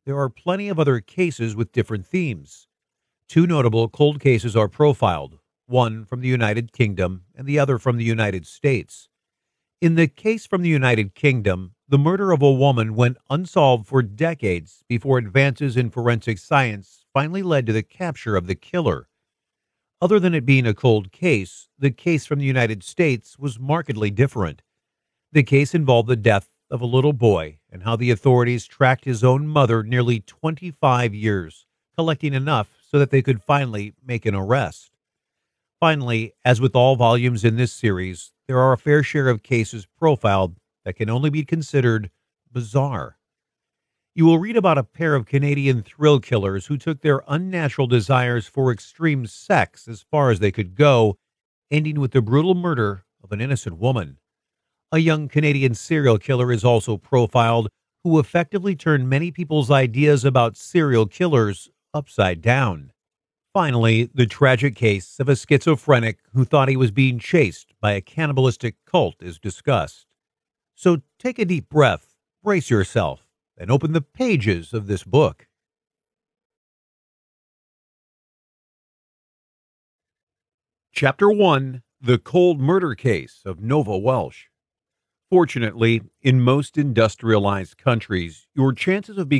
there are plenty of other cases with different themes. Two notable cold cases are profiled, one from the United Kingdom and the other from the United States. In the case from the United Kingdom, the murder of a woman went unsolved for decades before advances in forensic science finally led to the capture of the killer. Other than it being a cold case, the case from the United States was markedly different. The case involved the death of a little boy and how the authorities tracked his own mother nearly 25 years, collecting enough so that they could finally make an arrest. Finally, as with all volumes in this series, there are a fair share of cases profiled that can only be considered bizarre. You will read about a pair of Canadian thrill killers who took their unnatural desires for extreme sex as far as they could go, ending with the brutal murder of an innocent woman. A young Canadian serial killer is also profiled who effectively turned many people's ideas about serial killers upside down. Finally, the tragic case of a schizophrenic who thought he was being chased by a cannibalistic cult is discussed. So take a deep breath, brace yourself, and open the pages of this book. Chapter 1: The Cold Murder Case of Nova Welsh. Fortunately, in most industrialized countries, your chances of